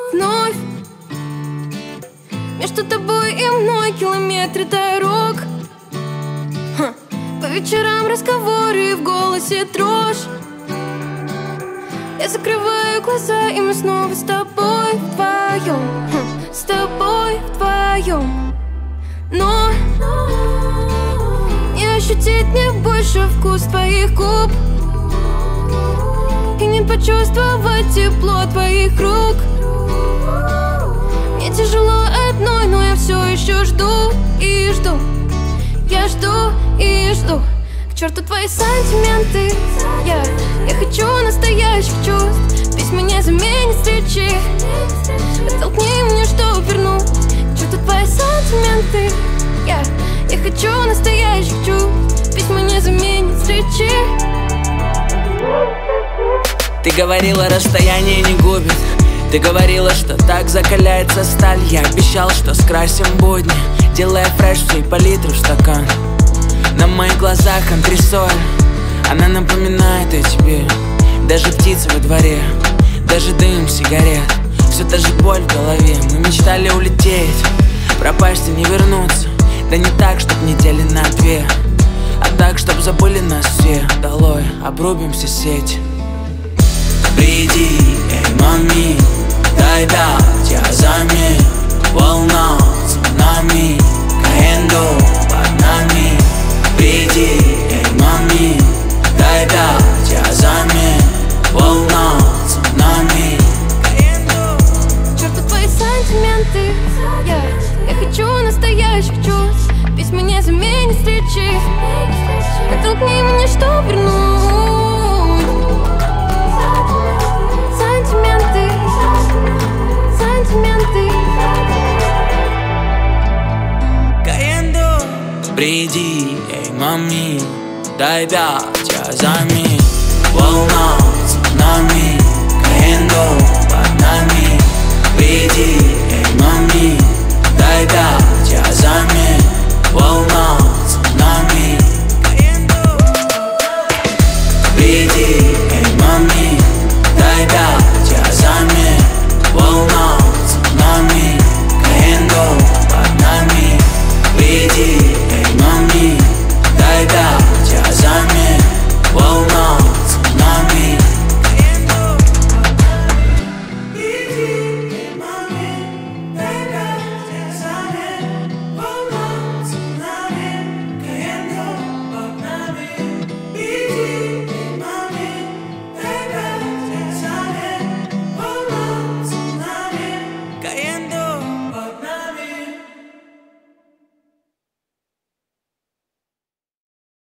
вновь. Между тобой и мной километры дорог. По вечерам разговоры, в голосе дрожь. Я закрываю глаза, и мы снова с тобой вдвоем. С тобой вдвоем. Но не ощутить мне больше вкус твоих губ и не почувствовать тепло твоих рук. Мне тяжело одной, но я все еще жду и жду. Я жду и жду. К черту твои сантименты. Я хочу настоящих чувств. Письма не заменят встречи. Подтолкни меня, чтоб вернуть. К черту твои сантименты. Я хочу настоящих чувств. Письма не заменят встречи. Ты говорила, расстояние не губит. Ты говорила, что так закаляется сталь. Я обещал, что скрасим будни, делая фреш всей палитры в стакан. На моих глазах антресоль, она напоминает о тебе. Даже птицы во дворе, даже дым сигарет, все та же боль в голове. Мы мечтали улететь, пропасть и не вернуться. Да не так, чтоб недели на две, а так, чтоб забыли нас все. Долой, обрубим все сети. Приди, эй, мами, дай дать, я заметь. Волна, цунами, каенду под нами. Приди, эй, мами, дай дать, я заметь. Волна, цунами, каенду. К черту твои сантименты. Я хочу настоящих чувств. Письма не заменят встречи. Подтолкни меня, чтоб вернуть. Сантименты. Сантименты. Каенду. Приди, эй, мами, дай дать, я заметь. Волна, цунами.